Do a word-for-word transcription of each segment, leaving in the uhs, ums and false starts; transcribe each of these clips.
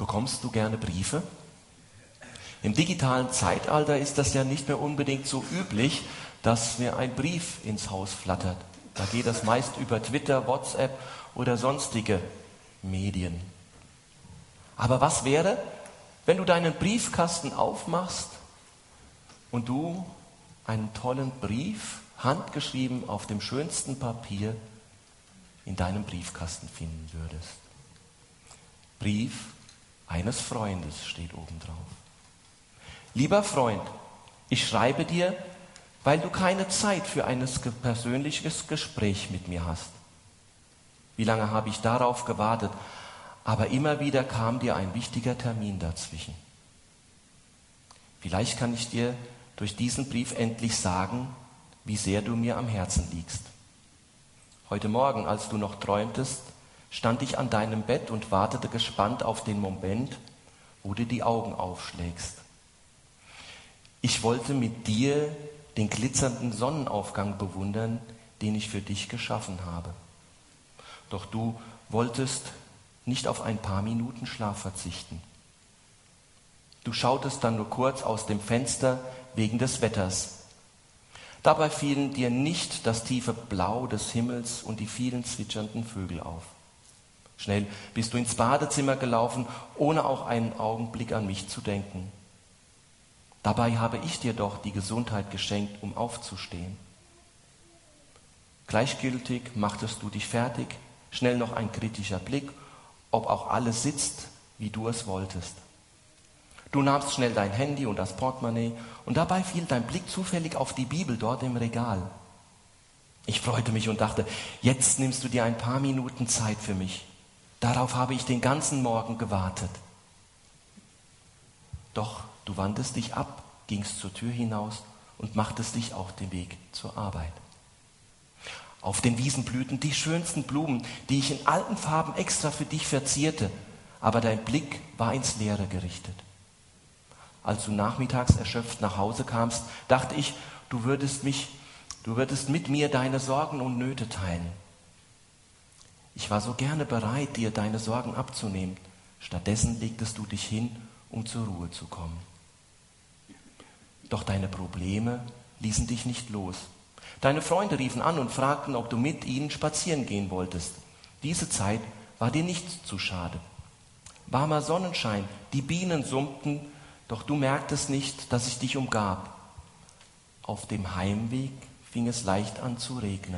Bekommst du gerne Briefe? Im digitalen Zeitalter ist das ja nicht mehr unbedingt so üblich, dass mir ein Brief ins Haus flattert. Da geht das meist über Twitter, WhatsApp oder sonstige Medien. Aber was wäre, wenn du deinen Briefkasten aufmachst und du einen tollen Brief, handgeschrieben auf dem schönsten Papier, in deinem Briefkasten finden würdest? Brief eines Freundes steht oben drauf. Lieber Freund, ich schreibe dir, weil du keine Zeit für ein persönliches Gespräch mit mir hast. Wie lange habe ich darauf gewartet, aber immer wieder kam dir ein wichtiger Termin dazwischen. Vielleicht kann ich dir durch diesen Brief endlich sagen, wie sehr du mir am Herzen liegst. Heute Morgen, als du noch träumtest, stand ich an deinem Bett und wartete gespannt auf den Moment, wo du die Augen aufschlägst. Ich wollte mit dir den glitzernden Sonnenaufgang bewundern, den ich für dich geschaffen habe. Doch du wolltest nicht auf ein paar Minuten Schlaf verzichten. Du schautest dann nur kurz aus dem Fenster wegen des Wetters. Dabei fielen dir nicht das tiefe Blau des Himmels und die vielen zwitschernden Vögel auf. Schnell bist du ins Badezimmer gelaufen, ohne auch einen Augenblick an mich zu denken. Dabei habe ich dir doch die Gesundheit geschenkt, um aufzustehen. Gleichgültig machtest du dich fertig, schnell noch ein kritischer Blick, ob auch alles sitzt, wie du es wolltest. Du nahmst schnell dein Handy und das Portemonnaie und dabei fiel dein Blick zufällig auf die Bibel dort im Regal. Ich freute mich und dachte, jetzt nimmst du dir ein paar Minuten Zeit für mich. Darauf habe ich den ganzen Morgen gewartet. Doch du wandtest dich ab, gingst zur Tür hinaus und machtest dich auf den Weg zur Arbeit. Auf den Wiesen blühten die schönsten Blumen, die ich in alten Farben extra für dich verzierte, aber dein Blick war ins Leere gerichtet. Als du nachmittags erschöpft nach Hause kamst, dachte ich, du würdest mich, du würdest mit mir deine Sorgen und Nöte teilen. Ich war so gerne bereit, dir deine Sorgen abzunehmen. Stattdessen legtest du dich hin, um zur Ruhe zu kommen. Doch deine Probleme ließen dich nicht los. Deine Freunde riefen an und fragten, ob du mit ihnen spazieren gehen wolltest. Diese Zeit war dir nicht zu schade. Warmer Sonnenschein, die Bienen summten, doch du merktest nicht, dass ich dich umgab. Auf dem Heimweg fing es leicht an zu regnen.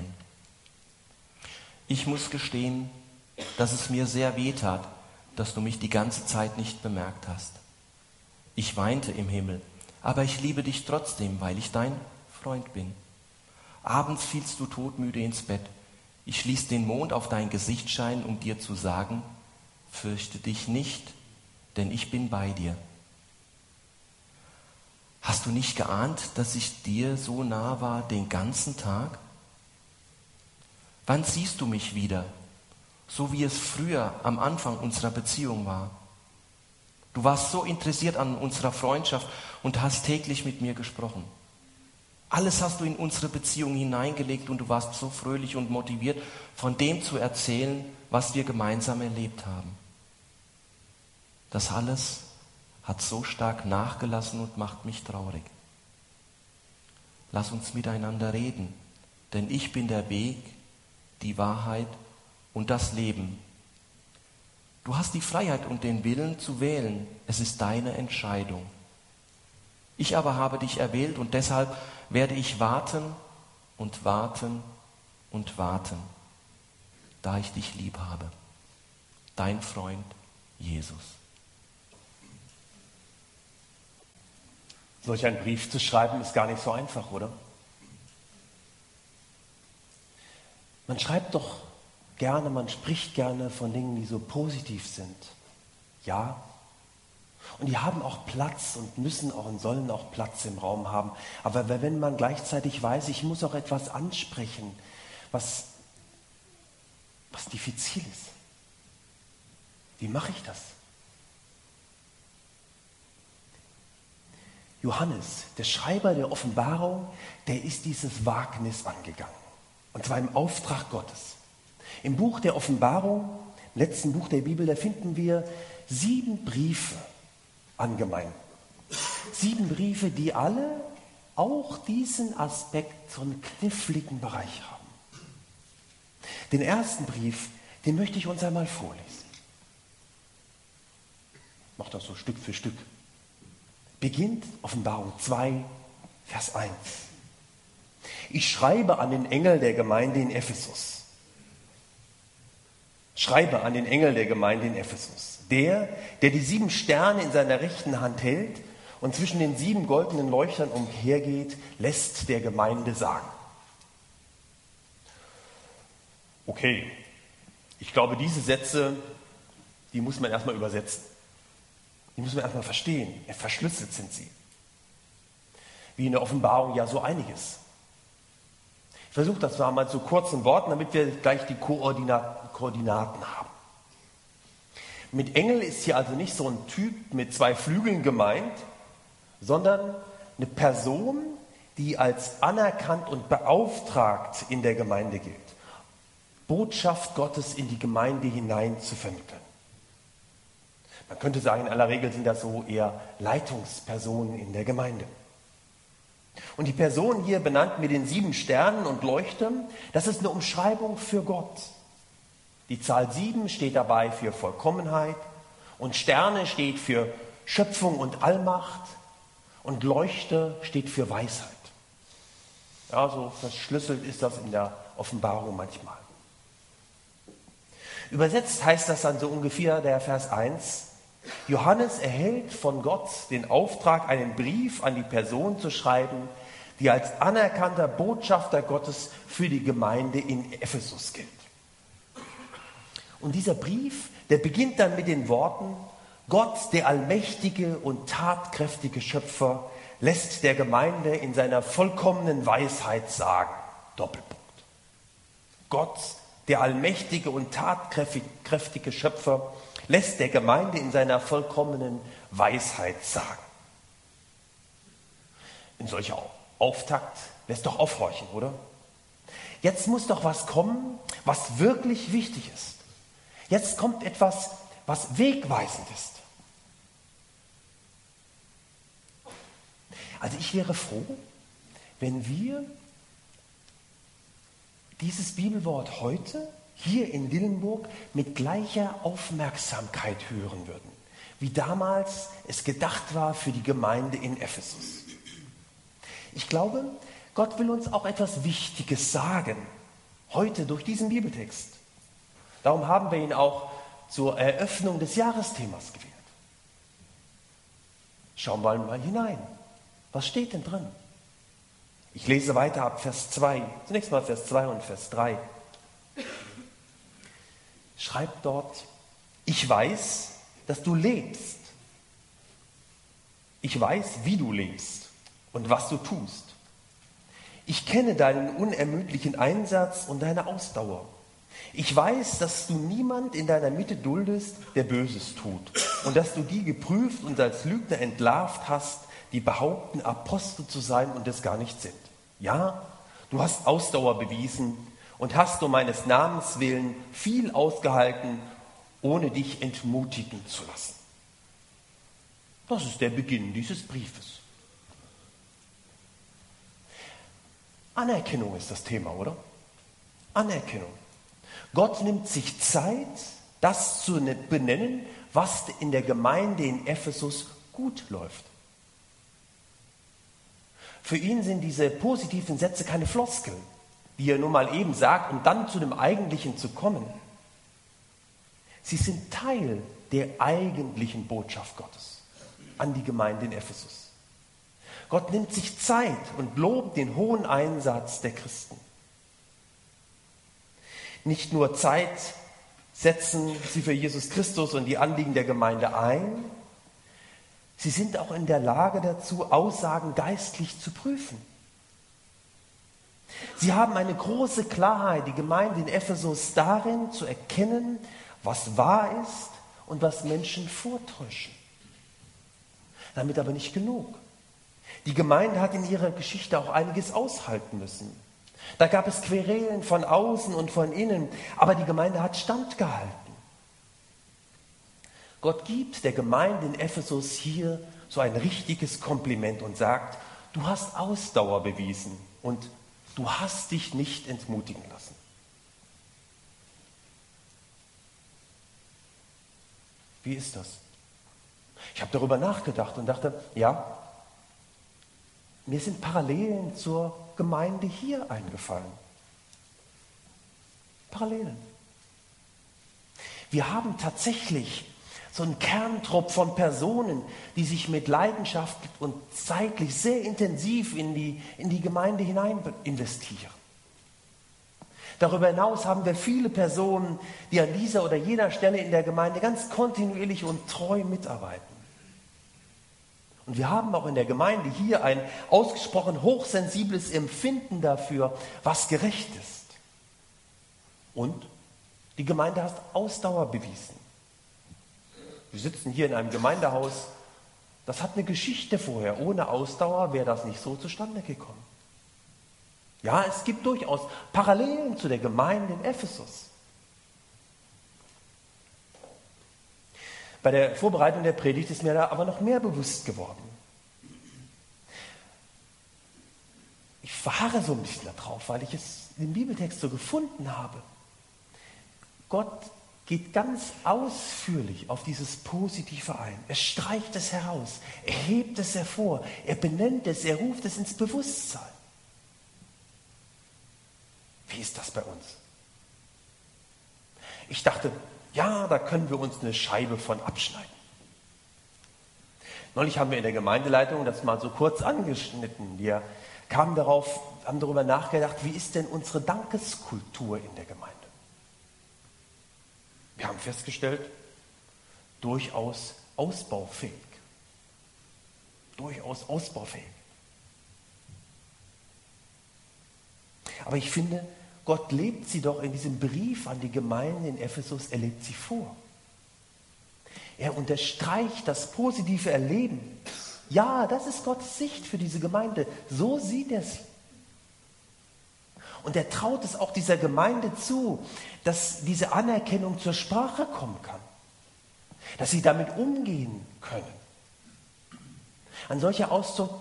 Ich muss gestehen, dass es mir sehr weh tat, dass du mich die ganze Zeit nicht bemerkt hast. Ich weinte im Himmel, aber ich liebe dich trotzdem, weil ich dein Freund bin. Abends fielst du todmüde ins Bett. Ich ließ den Mond auf dein Gesicht scheinen, um dir zu sagen, fürchte dich nicht, denn ich bin bei dir. Hast du nicht geahnt, dass ich dir so nah war den ganzen Tag? Wann siehst du mich wieder, so wie es früher am Anfang unserer Beziehung war? Du warst so interessiert an unserer Freundschaft und hast täglich mit mir gesprochen. Alles hast du in unsere Beziehung hineingelegt und du warst so fröhlich und motiviert, von dem zu erzählen, was wir gemeinsam erlebt haben. Das alles hat so stark nachgelassen und macht mich traurig. Lass uns miteinander reden, denn ich bin der Weg, die Wahrheit und das Leben. Du hast die Freiheit und den Willen zu wählen. Es ist deine Entscheidung. Ich aber habe dich erwählt und deshalb werde ich warten und warten und warten, da ich dich lieb habe. Dein Freund Jesus. Solch einen Brief zu schreiben ist gar nicht so einfach, oder? Man schreibt doch gerne, man spricht gerne von Dingen, die so positiv sind. Ja. Und die haben auch Platz und müssen auch und sollen auch Platz im Raum haben. Aber wenn man gleichzeitig weiß, ich muss auch etwas ansprechen, was, was diffizil ist. Wie mache ich das? Johannes, der Schreiber der Offenbarung, der ist dieses Wagnis angegangen. Und zwar im Auftrag Gottes. Im Buch der Offenbarung, im letzten Buch der Bibel, da finden wir sieben Briefe an Gemeinden. Sieben Briefe, die alle auch diesen Aspekt, so einen kniffligen Bereich haben. Den ersten Brief, den möchte ich uns einmal vorlesen. Ich mache das so Stück für Stück. Beginnt Offenbarung zwei, Vers eins. Ich schreibe an den Engel der Gemeinde in Ephesus. Schreibe an den Engel der Gemeinde in Ephesus. Der, der die sieben Sterne in seiner rechten Hand hält und zwischen den sieben goldenen Leuchtern umhergeht, lässt der Gemeinde sagen. Okay, ich glaube, diese Sätze, die muss man erstmal übersetzen. Die muss man erstmal verstehen. Verschlüsselt sind sie. Wie in der Offenbarung ja so einiges. Ich versuche das mal zu kurzen Worten, damit wir gleich die Koordinaten, Koordinaten haben. Mit Engel ist hier also nicht so ein Typ mit zwei Flügeln gemeint, sondern eine Person, die als anerkannt und beauftragt in der Gemeinde gilt, Botschaft Gottes in die Gemeinde hinein zu vermitteln. Man könnte sagen, in aller Regel sind das so eher Leitungspersonen in der Gemeinde. Und die Person hier benannt mit den sieben Sternen und Leuchtern, das ist eine Umschreibung für Gott. Die Zahl sieben steht dabei für Vollkommenheit und Sterne steht für Schöpfung und Allmacht und Leuchter steht für Weisheit. Ja, so verschlüsselt ist das in der Offenbarung manchmal. Übersetzt heißt das dann so ungefähr der Vers eins. Johannes erhält von Gott den Auftrag, einen Brief an die Person zu schreiben, die als anerkannter Botschafter Gottes für die Gemeinde in Ephesus gilt. Und dieser Brief, der beginnt dann mit den Worten, Gott, der allmächtige und tatkräftige Schöpfer, lässt der Gemeinde in seiner vollkommenen Weisheit sagen. Doppelpunkt. Gott, der allmächtige und tatkräftige Schöpfer, lässt der Gemeinde in seiner vollkommenen Weisheit sagen. Ein solcher Auftakt lässt doch aufhorchen, oder? Jetzt muss doch was kommen, was wirklich wichtig ist. Jetzt kommt etwas, was wegweisend ist. Also ich wäre froh, wenn wir dieses Bibelwort heute hier in Dillenburg mit gleicher Aufmerksamkeit hören würden, wie damals es gedacht war für die Gemeinde in Ephesus. Ich glaube, Gott will uns auch etwas Wichtiges sagen, heute durch diesen Bibeltext. Darum haben wir ihn auch zur Eröffnung des Jahresthemas gewählt. Schauen wir mal hinein. Was steht denn drin? Ich lese weiter ab Vers zwei. Zunächst mal Vers zwei und Vers drei. Schreibt dort, ich weiß, dass du lebst. Ich weiß, wie du lebst und was du tust. Ich kenne deinen unermüdlichen Einsatz und deine Ausdauer. Ich weiß, dass du niemand in deiner Mitte duldest, der Böses tut, und dass du die geprüft und als Lügner entlarvt hast, die behaupten, Apostel zu sein und es gar nicht sind. Ja, du hast Ausdauer bewiesen und hast um meines Namens willen viel ausgehalten, ohne dich entmutigen zu lassen. Das ist der Beginn dieses Briefes. Anerkennung ist das Thema, oder? Anerkennung. Gott nimmt sich Zeit, das zu benennen, was in der Gemeinde in Ephesus gut läuft. Für ihn sind diese positiven Sätze keine Floskeln, die er nur mal eben sagt, um dann zu dem Eigentlichen zu kommen. Sie sind Teil der eigentlichen Botschaft Gottes an die Gemeinde in Ephesus. Gott nimmt sich Zeit und lobt den hohen Einsatz der Christen. Nicht nur Zeit setzen sie für Jesus Christus und die Anliegen der Gemeinde ein, sie sind auch in der Lage dazu, Aussagen geistlich zu prüfen. Sie haben eine große Klarheit, die Gemeinde in Ephesus, darin zu erkennen, was wahr ist und was Menschen vortäuschen. Damit aber nicht genug. Die Gemeinde hat in ihrer Geschichte auch einiges aushalten müssen. Da gab es Querelen von außen und von innen, aber die Gemeinde hat standgehalten. Gott gibt der Gemeinde in Ephesus hier so ein richtiges Kompliment und sagt, du hast Ausdauer bewiesen und du hast dich nicht entmutigen lassen. Wie ist das? Ich habe darüber nachgedacht und dachte, ja, mir sind Parallelen zur Gemeinde hier eingefallen. Parallelen. Wir haben tatsächlich so einen Kerntrupp von Personen, die sich mit Leidenschaft und zeitlich sehr intensiv in die, in die Gemeinde hinein investieren. Darüber hinaus haben wir viele Personen, die an dieser oder jener Stelle in der Gemeinde ganz kontinuierlich und treu mitarbeiten. Und wir haben auch in der Gemeinde hier ein ausgesprochen hochsensibles Empfinden dafür, was gerecht ist. Und die Gemeinde hat Ausdauer bewiesen. Wir sitzen hier in einem Gemeindehaus, das hat eine Geschichte vorher. Ohne Ausdauer wäre das nicht so zustande gekommen. Ja, es gibt durchaus Parallelen zu der Gemeinde in Ephesus. Bei der Vorbereitung der Predigt ist mir da aber noch mehr bewusst geworden. Ich verharre so ein bisschen darauf, weil ich es im Bibeltext so gefunden habe. Gott geht ganz ausführlich auf dieses Positive ein. Er streicht es heraus, er hebt es hervor, er benennt es, er ruft es ins Bewusstsein. Wie ist das bei uns? Ich dachte, ja, da können wir uns eine Scheibe von abschneiden. Neulich haben wir in der Gemeindeleitung das mal so kurz angeschnitten. Wir kamen darauf, haben darüber nachgedacht, wie ist denn unsere Dankeskultur in der Gemeinde? Wir haben festgestellt, durchaus ausbaufähig. Durchaus ausbaufähig. Aber ich finde, Gott lebt sie doch in diesem Brief an die Gemeinde in Ephesus, er lebt sie vor. Er unterstreicht das positive Erleben. Ja, das ist Gottes Sicht für diese Gemeinde. So sieht er sie. Und er traut es auch dieser Gemeinde zu, dass diese Anerkennung zur Sprache kommen kann. Dass sie damit umgehen können. Ein solcher Ausdruck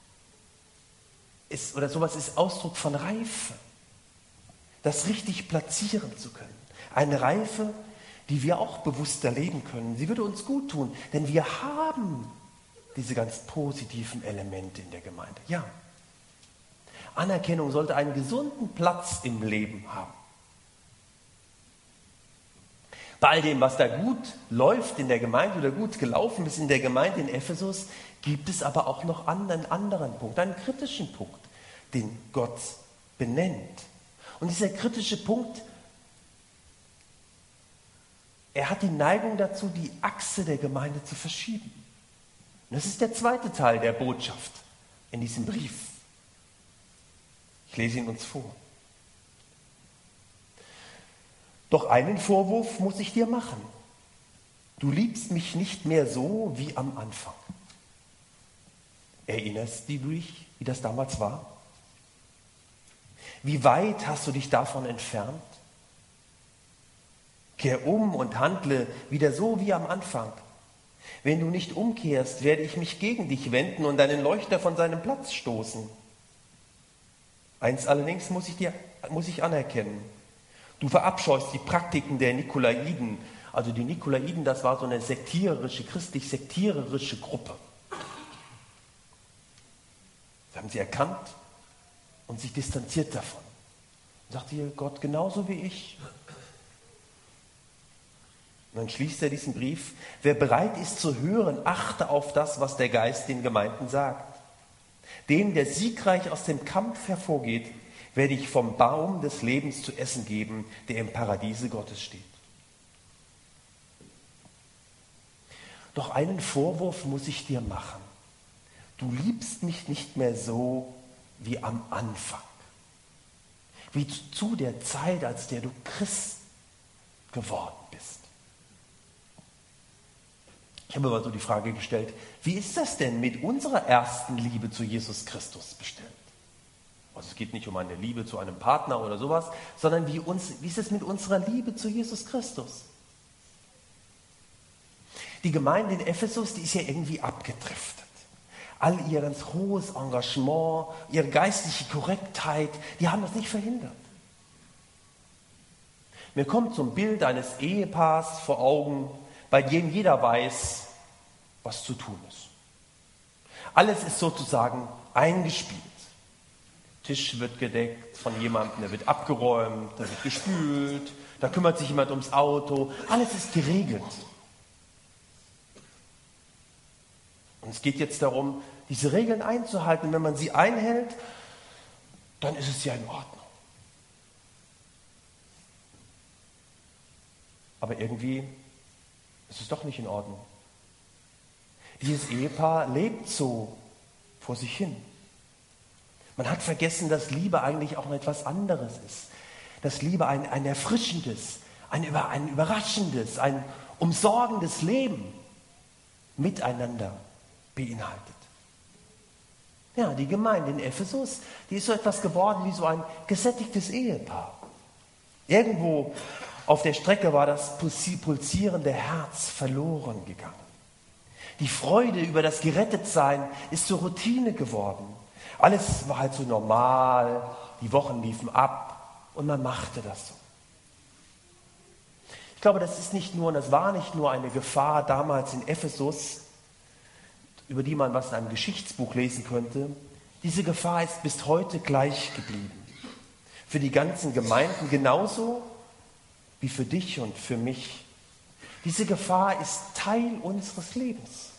ist, oder sowas ist Ausdruck von Reife. Das richtig platzieren zu können. Eine Reife, die wir auch bewusst erleben können. Sie würde uns gut tun, denn wir haben diese ganz positiven Elemente in der Gemeinde. Ja. Anerkennung sollte einen gesunden Platz im Leben haben. Bei all dem, was da gut läuft in der Gemeinde oder gut gelaufen ist in der Gemeinde in Ephesus, gibt es aber auch noch einen anderen Punkt, einen kritischen Punkt, den Gott benennt. Und dieser kritische Punkt, er hat die Neigung dazu, die Achse der Gemeinde zu verschieben. Und das ist der zweite Teil der Botschaft in diesem Brief. Ich lese ihn uns vor. Doch einen Vorwurf muss ich dir machen. Du liebst mich nicht mehr so wie am Anfang. Erinnerst du dich, wie das damals war? Wie weit hast du dich davon entfernt? Kehr um und handle wieder so wie am Anfang. Wenn du nicht umkehrst, werde ich mich gegen dich wenden und deinen Leuchter von seinem Platz stoßen. Eins allerdings muss ich dir, muss ich anerkennen. Du verabscheust die Praktiken der Nikolaiden. Also die Nikolaiden, das war so eine sektiererische, christlich-sektiererische Gruppe. Das haben sie erkannt und sich distanziert davon. Und sagt ihr, Gott genauso wie ich. Und dann schließt er diesen Brief. Wer bereit ist zu hören, achte auf das, was der Geist den Gemeinden sagt. Dem, der siegreich aus dem Kampf hervorgeht, werde ich vom Baum des Lebens zu essen geben, der im Paradiese Gottes steht. Doch einen Vorwurf muss ich dir machen. Du liebst mich nicht mehr so wie am Anfang. Wie zu der Zeit, als der du Christ geworden bist. Ich habe aber so die Frage gestellt, wie ist das denn mit unserer ersten Liebe zu Jesus Christus bestellt? Also es geht nicht um eine Liebe zu einem Partner oder sowas, sondern wie, uns, wie ist es mit unserer Liebe zu Jesus Christus? Die Gemeinde in Ephesus, die ist ja irgendwie abgedriftet. All ihr ganz hohes Engagement, ihre geistliche Korrektheit, die haben das nicht verhindert. Mir kommt so ein Bild eines Ehepaars vor Augen, bei dem jeder weiß, was zu tun ist. Alles ist sozusagen eingespielt. Tisch wird gedeckt von jemandem, der wird abgeräumt, da wird gespült, da kümmert sich jemand ums Auto. Alles ist geregelt. Und es geht jetzt darum, diese Regeln einzuhalten. Wenn man sie einhält, dann ist es ja in Ordnung. Aber irgendwie ist es doch nicht in Ordnung. Dieses Ehepaar lebt so vor sich hin. Man hat vergessen, dass Liebe eigentlich auch noch etwas anderes ist. Dass Liebe ein, ein erfrischendes, ein, ein überraschendes, ein umsorgendes Leben miteinander beinhaltet. Ja, die Gemeinde in Ephesus, die ist so etwas geworden wie so ein gesättigtes Ehepaar. Irgendwo auf der Strecke war das pulsierende Herz verloren gegangen. Die Freude über das Gerettetsein ist zur Routine geworden. Alles war halt so normal, die Wochen liefen ab und man machte das so. Ich glaube, das ist nicht nur, und das war nicht nur eine Gefahr damals in Ephesus, über die man was in einem Geschichtsbuch lesen könnte. Diese Gefahr ist bis heute gleich geblieben. Für die ganzen Gemeinden genauso wie für dich und für mich. Diese Gefahr ist Teil unseres Lebens.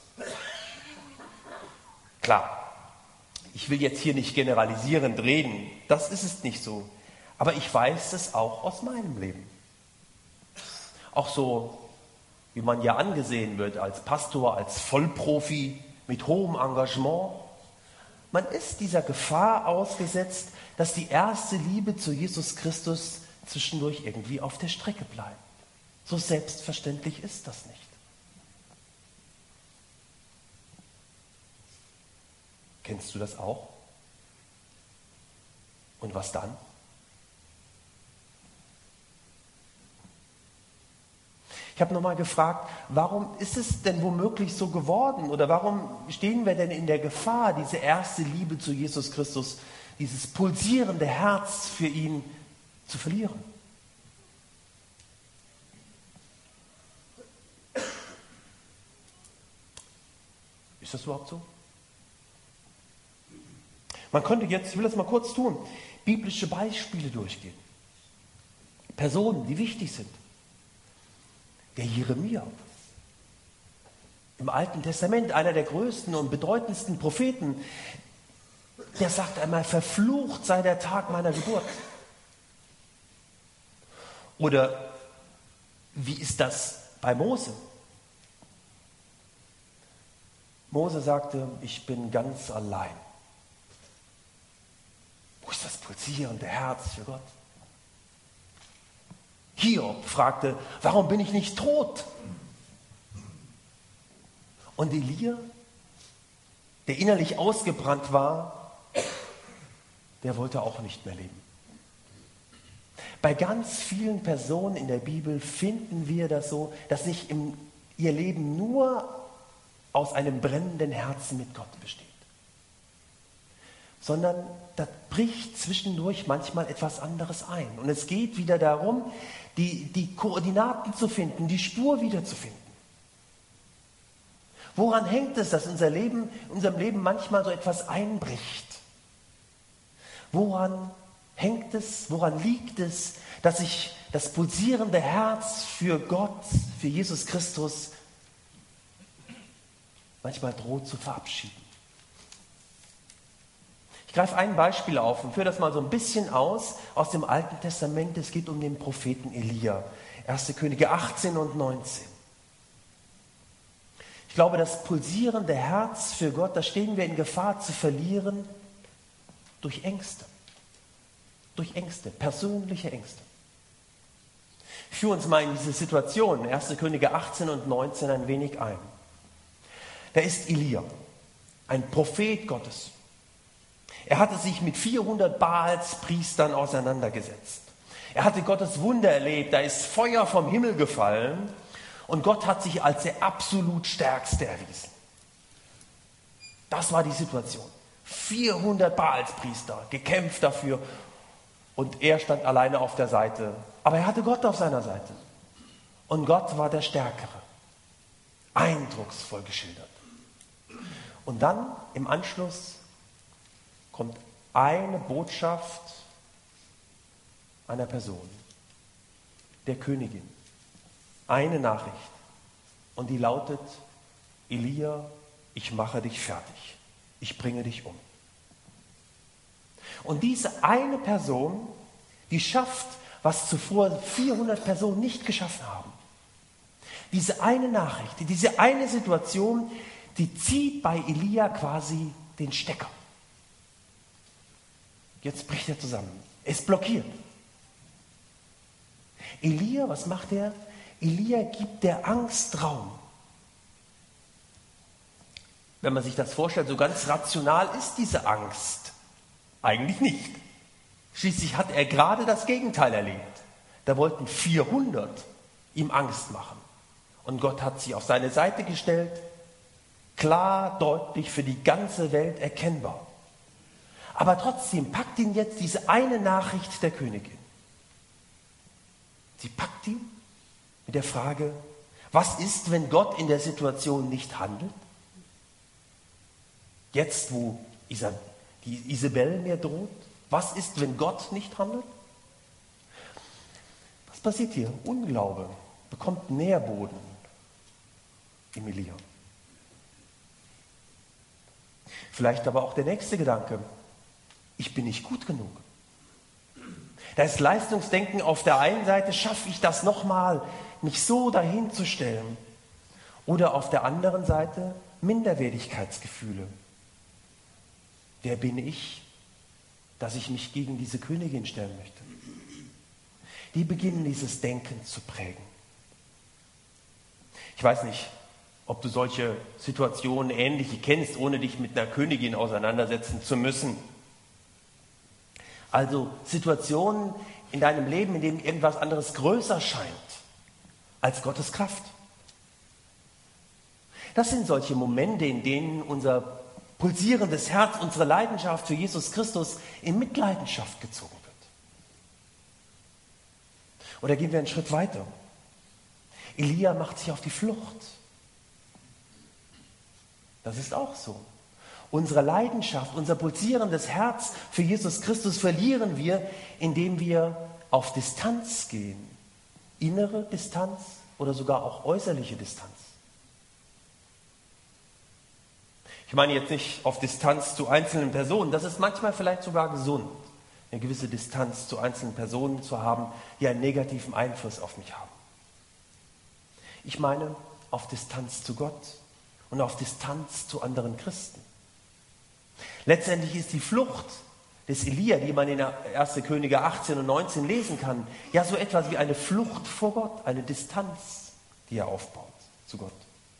Klar, ich will jetzt hier nicht generalisierend reden, das ist es nicht so. Aber ich weiß es auch aus meinem Leben. Auch so, wie man ja angesehen wird als Pastor, als Vollprofi mit hohem Engagement. Man ist dieser Gefahr ausgesetzt, dass die erste Liebe zu Jesus Christus zwischendurch irgendwie auf der Strecke bleibt. So selbstverständlich ist das nicht. Kennst du das auch? Und was dann? Ich habe nochmal gefragt, warum ist es denn womöglich so geworden? Oder warum stehen wir denn in der Gefahr, diese erste Liebe zu Jesus Christus, dieses pulsierende Herz für ihn zu verlieren? Ist das überhaupt so? Man könnte jetzt, ich will das mal kurz tun, biblische Beispiele durchgehen. Personen, die wichtig sind. Der Jeremia. Im Alten Testament, einer der größten und bedeutendsten Propheten, der sagt einmal, verflucht sei der Tag meiner Geburt. Oder wie ist das bei Mose? Mose sagte, ich bin ganz allein. Wo ist das pulsierende Herz für Gott? Hiob fragte, warum bin ich nicht tot? Und Elia, der innerlich ausgebrannt war, der wollte auch nicht mehr leben. Bei ganz vielen Personen in der Bibel finden wir das so, dass sich im, ihr Leben nur aus einem brennenden Herzen mit Gott besteht. Sondern da bricht zwischendurch manchmal etwas anderes ein. Und es geht wieder darum, die, die Koordinaten zu finden, die Spur wiederzufinden. Woran hängt es, dass unser Leben, in unserem Leben manchmal so etwas einbricht? Woran hängt es, woran liegt es, dass sich das pulsierende Herz für Gott, für Jesus Christus manchmal droht zu verabschieden? Ich greife ein Beispiel auf und führe das mal so ein bisschen aus, aus dem Alten Testament. Es geht um den Propheten Elia. erste Könige achtzehn und neunzehn. Ich glaube, das pulsierende Herz für Gott, da stehen wir in Gefahr zu verlieren durch Ängste. Durch Ängste, persönliche Ängste. Ich führe uns mal in diese Situation, erste Könige achtzehn und neunzehn, ein wenig ein. Da ist Elia, ein Prophet Gottes. Er hatte sich mit vierhundert Baalspriestern auseinandergesetzt. Er hatte Gottes Wunder erlebt, da ist Feuer vom Himmel gefallen Und Gott hat sich als der absolut Stärkste erwiesen. Das war die Situation. vierhundert Baalspriester, gekämpft dafür. Und er stand alleine auf der Seite. Aber er hatte Gott auf seiner Seite. Und Gott war der Stärkere. Eindrucksvoll geschildert. Und dann im Anschluss kommt eine Botschaft einer Person, der Königin. Eine Nachricht. Und die lautet: Elia, ich mache dich fertig. Ich bringe dich um. Und diese eine Person, die schafft, was zuvor vierhundert Personen nicht geschaffen haben. Diese eine Nachricht, diese eine Situation, die zieht bei Elia quasi den Stecker. Jetzt bricht er zusammen. Es blockiert. Elia, was macht er? Elia gibt der Angst Raum. Wenn man sich das vorstellt, so ganz rational ist diese Angst eigentlich nicht. Schließlich hat er gerade das Gegenteil erlebt. Da wollten vierhundert ihm Angst machen. Und Gott hat sie auf seine Seite gestellt, klar, deutlich, für die ganze Welt erkennbar. Aber trotzdem packt ihn jetzt diese eine Nachricht der Königin. Sie packt ihn mit der Frage: Was ist, wenn Gott in der Situation nicht handelt? Jetzt, wo Isa, die Isabel mir droht, was ist, wenn Gott nicht handelt? Was passiert hier? Unglaube bekommt Nährboden im Elia. Vielleicht aber auch der nächste Gedanke: Ich bin nicht gut genug. Da ist Leistungsdenken auf der einen Seite, schaffe ich das nochmal, mich so dahin zu stellen. Oder auf der anderen Seite Minderwertigkeitsgefühle. Wer bin ich, dass ich mich gegen diese Königin stellen möchte? Die beginnen dieses Denken zu prägen. Ich weiß nicht, ob du solche Situationen ähnliche kennst, ohne dich mit einer Königin auseinandersetzen zu müssen. Also Situationen in deinem Leben, in denen irgendwas anderes größer scheint als Gottes Kraft. Das sind solche Momente, in denen unser pulsierendes Herz, unsere Leidenschaft für Jesus Christus in Mitleidenschaft gezogen wird. Oder gehen wir einen Schritt weiter. Elia macht sich auf die Flucht. Das ist auch so. Unsere Leidenschaft, unser pulsierendes Herz für Jesus Christus verlieren wir, indem wir auf Distanz gehen. Innere Distanz oder sogar auch äußerliche Distanz. Ich meine jetzt nicht auf Distanz zu einzelnen Personen. Das ist manchmal vielleicht sogar gesund, eine gewisse Distanz zu einzelnen Personen zu haben, die einen negativen Einfluss auf mich haben. Ich meine auf Distanz zu Gott und auf Distanz zu anderen Christen. Letztendlich ist die Flucht des Elia, die man in erster Könige achtzehn und neunzehn lesen kann, ja so etwas wie eine Flucht vor Gott, eine Distanz, die er aufbaut zu Gott.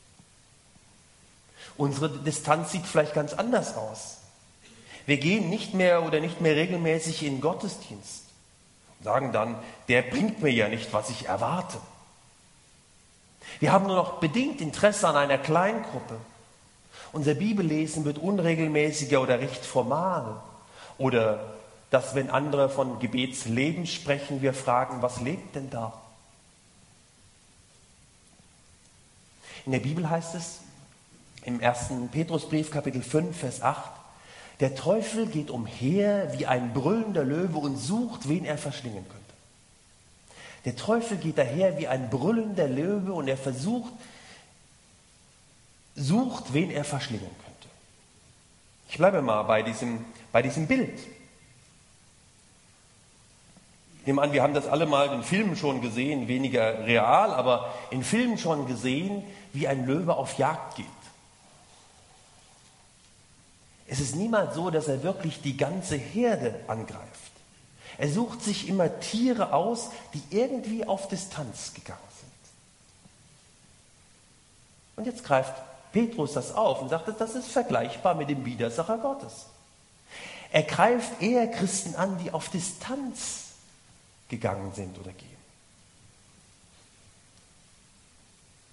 Unsere Distanz sieht vielleicht ganz anders aus. Wir gehen nicht mehr oder nicht mehr regelmäßig in den Gottesdienst und sagen dann, der bringt mir ja nicht, was ich erwarte. Wir haben nur noch bedingt Interesse an einer Kleingruppe. Unser Bibellesen wird unregelmäßiger oder recht formal. Oder dass, wenn andere von Gebetsleben sprechen, wir fragen, was lebt denn da? In der Bibel heißt es, im ersten Petrusbrief, Kapitel fünf, Vers acht, der Teufel geht umher wie ein brüllender Löwe und sucht, wen er verschlingen könnte. Der Teufel geht daher wie ein brüllender Löwe und er versucht, sucht, wen er verschlingen könnte. Ich bleibe mal bei diesem, bei diesem Bild. Ich nehme an, wir haben das alle mal in Filmen schon gesehen, weniger real, aber in Filmen schon gesehen, wie ein Löwe auf Jagd geht. Es ist niemals so, dass er wirklich die ganze Herde angreift. Er sucht sich immer Tiere aus, die irgendwie auf Distanz gegangen sind. Und jetzt greift Petrus das auf und sagt, das ist vergleichbar mit dem Widersacher Gottes. Er greift eher Christen an, die auf Distanz gegangen sind oder gehen.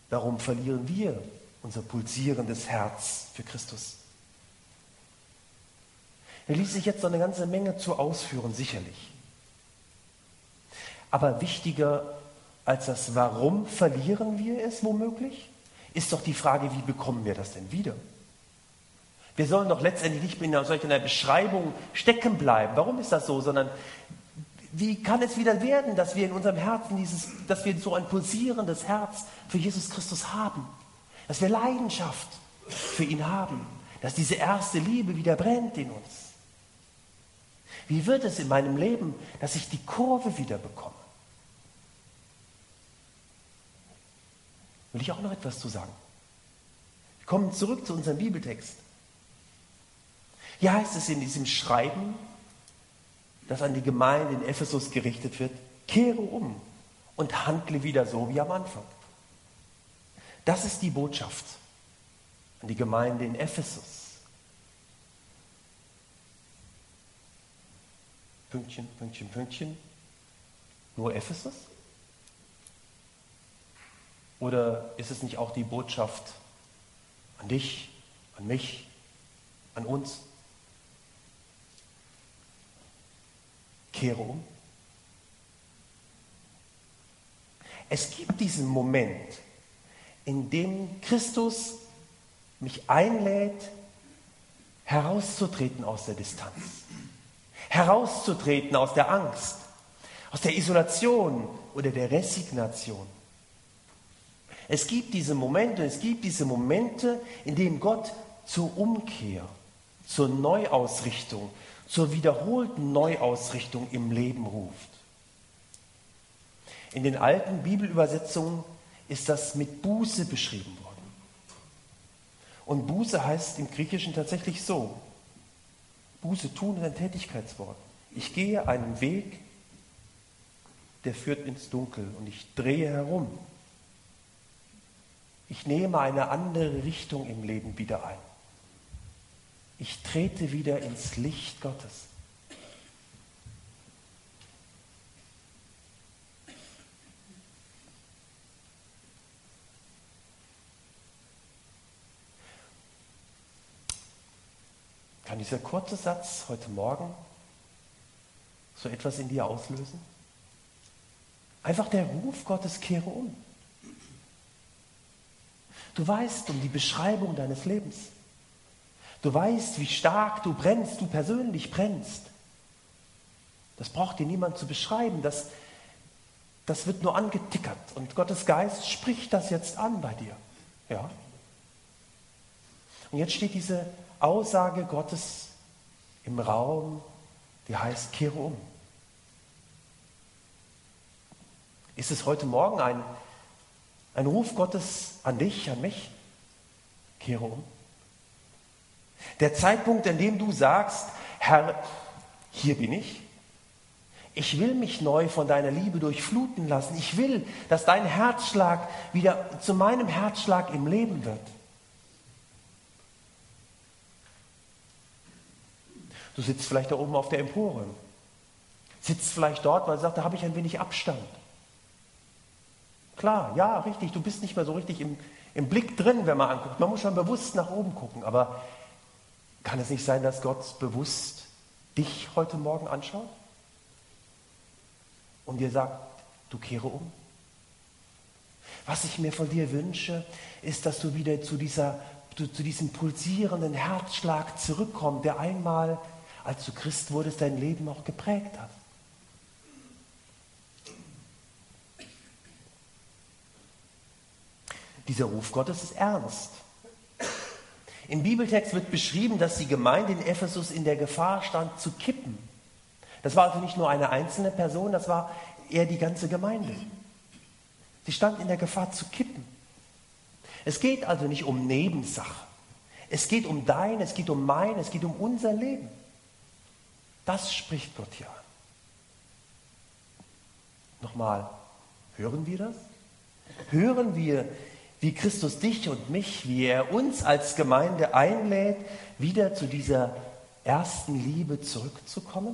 Warum verlieren wir unser pulsierendes Herz für Christus? Da ließ sich jetzt noch eine ganze Menge zu ausführen, sicherlich. Aber wichtiger als das Warum verlieren wir es womöglich, ist doch die Frage, wie bekommen wir das denn wieder? Wir sollen doch letztendlich nicht in solch einer Beschreibung stecken bleiben. Warum ist das so? Sondern wie kann es wieder werden, dass wir in unserem Herzen dieses, dass wir so ein pulsierendes Herz für Jesus Christus haben? Dass wir Leidenschaft für ihn haben? Dass diese erste Liebe wieder brennt in uns? Wie wird es in meinem Leben, dass ich die Kurve wieder bekomme? Will ich auch noch etwas zu sagen. Wir kommen zurück zu unserem Bibeltext. Hier heißt es in diesem Schreiben, das an die Gemeinde in Ephesus gerichtet wird, kehre um und handle wieder so wie am Anfang. Das ist die Botschaft an die Gemeinde in Ephesus. Pünktchen, Pünktchen, Pünktchen. Nur Ephesus? Oder ist es nicht auch die Botschaft an dich, an mich, an uns? Kehre um. Es gibt diesen Moment, in dem Christus mich einlädt, herauszutreten aus der Distanz, herauszutreten aus der Angst, aus der Isolation oder der Resignation. Es gibt diese Momente, es gibt diese Momente, in denen Gott zur Umkehr, zur Neuausrichtung, zur wiederholten Neuausrichtung im Leben ruft. In den alten Bibelübersetzungen ist das mit Buße beschrieben worden. Und Buße heißt im Griechischen tatsächlich so. Buße tun ist ein Tätigkeitswort. Ich gehe einen Weg, der führt ins Dunkel und ich drehe herum. Ich nehme eine andere Richtung im Leben wieder ein. Ich trete wieder ins Licht Gottes. Kann dieser kurze Satz heute Morgen so etwas in dir auslösen? Einfach der Ruf Gottes, kehre um. Du weißt um die Beschreibung deines Lebens. Du weißt, wie stark du brennst, du persönlich brennst. Das braucht dir niemand zu beschreiben. Das, das wird nur angetickert. Und Gottes Geist spricht das jetzt an bei dir. Ja. Und jetzt steht diese Aussage Gottes im Raum, die heißt, kehre um. Ist es heute Morgen ein, ein Ruf Gottes an dich, an mich? Kehre um. Der Zeitpunkt, an dem du sagst, Herr, hier bin ich. Ich will mich neu von deiner Liebe durchfluten lassen. Ich will, dass dein Herzschlag wieder zu meinem Herzschlag im Leben wird. Du sitzt vielleicht da oben auf der Empore. Sitzt vielleicht dort, weil du sagst, da habe ich ein wenig Abstand. Klar, ja, richtig, du bist nicht mehr so richtig im, im Blick drin, wenn man anguckt. Man muss schon bewusst nach oben gucken. Aber kann es nicht sein, dass Gott bewusst dich heute Morgen anschaut? Und dir sagt, du kehre um? Was ich mir von dir wünsche, ist, dass du wieder zu, dieser, zu, zu diesem pulsierenden Herzschlag zurückkommst, der einmal, als du Christ wurdest, dein Leben auch geprägt hat. Dieser Ruf Gottes ist ernst. Im Bibeltext wird beschrieben, dass die Gemeinde in Ephesus in der Gefahr stand, zu kippen. Das war also nicht nur eine einzelne Person, das war eher die ganze Gemeinde. Sie stand in der Gefahr, zu kippen. Es geht also nicht um Nebensache. Es geht um dein, es geht um mein, es geht um unser Leben. Das spricht Gott hier an. Nochmal, hören wir das? Hören wir, wie Christus dich und mich, wie er uns als Gemeinde einlädt, wieder zu dieser ersten Liebe zurückzukommen?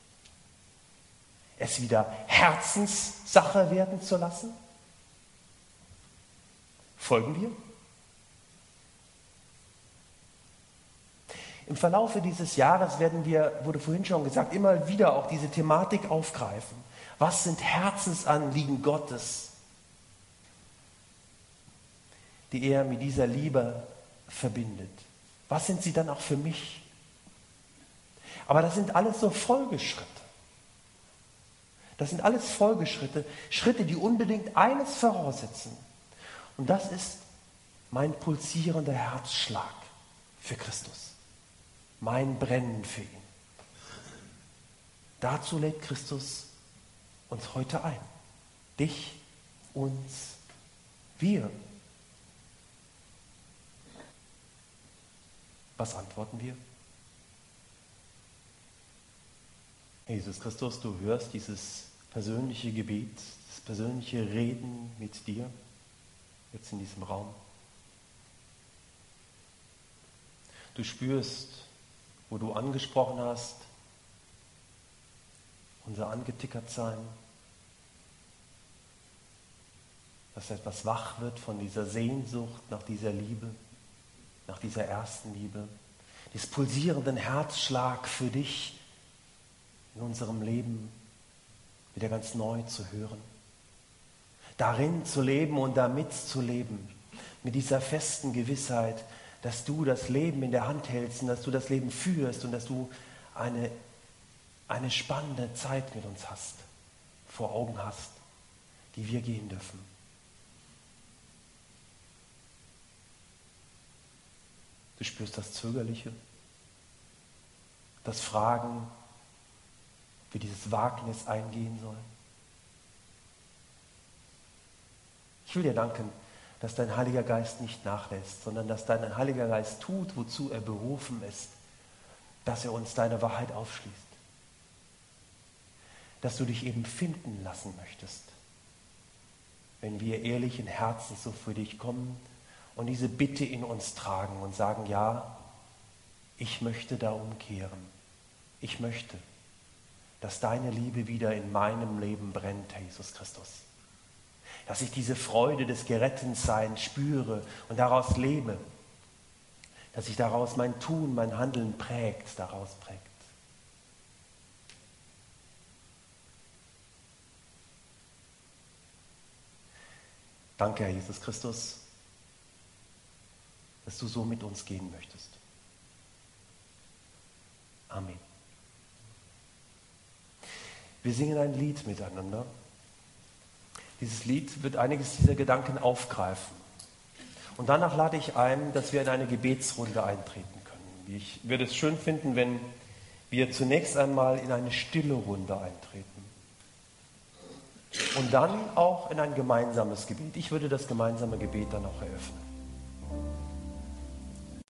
Es wieder Herzenssache werden zu lassen? Folgen wir? Im Verlaufe dieses Jahres werden wir, wurde vorhin schon gesagt, immer wieder auch diese Thematik aufgreifen. Was sind Herzensanliegen Gottes, die er mit dieser Liebe verbindet? Was sind sie dann auch für mich? Aber das sind alles so Folgeschritte. Das sind alles Folgeschritte, Schritte, die unbedingt eines voraussetzen. Und das ist mein pulsierender Herzschlag für Christus. Mein Brennen für ihn. Dazu lädt Christus uns heute ein. Dich, uns, wir. Was antworten wir? Jesus Christus, du hörst dieses persönliche Gebet, das persönliche Reden mit dir, jetzt in diesem Raum. Du spürst, wo du angesprochen hast, unser Angetickertsein, dass etwas wach wird von dieser Sehnsucht nach dieser Liebe, nach dieser ersten Liebe, dieses pulsierenden Herzschlag für dich in unserem Leben wieder ganz neu zu hören. Darin zu leben und damit zu leben, mit dieser festen Gewissheit, dass du das Leben in der Hand hältst und dass du das Leben führst und dass du eine, eine spannende Zeit mit uns hast, vor Augen hast, die wir gehen dürfen. Du spürst das Zögerliche, das Fragen, wie dieses Wagnis eingehen soll. Ich will dir danken, dass dein Heiliger Geist nicht nachlässt, sondern dass dein Heiliger Geist tut, wozu er berufen ist, dass er uns deine Wahrheit aufschließt. Dass du dich eben finden lassen möchtest, wenn wir ehrlichen Herzens so für dich kommen und diese Bitte in uns tragen und sagen, ja, ich möchte da umkehren. Ich möchte, dass deine Liebe wieder in meinem Leben brennt, Herr Jesus Christus. Dass ich diese Freude des Gerettenseins spüre und daraus lebe. Dass sich daraus mein Tun, mein Handeln prägt, daraus prägt. Danke, Herr Jesus Christus, dass du so mit uns gehen möchtest. Amen. Wir singen ein Lied miteinander. Dieses Lied wird einiges dieser Gedanken aufgreifen. Und danach lade ich ein, dass wir in eine Gebetsrunde eintreten können. Ich würde es schön finden, wenn wir zunächst einmal in eine stille Runde eintreten. Und dann auch in ein gemeinsames Gebet. Ich würde das gemeinsame Gebet dann auch eröffnen.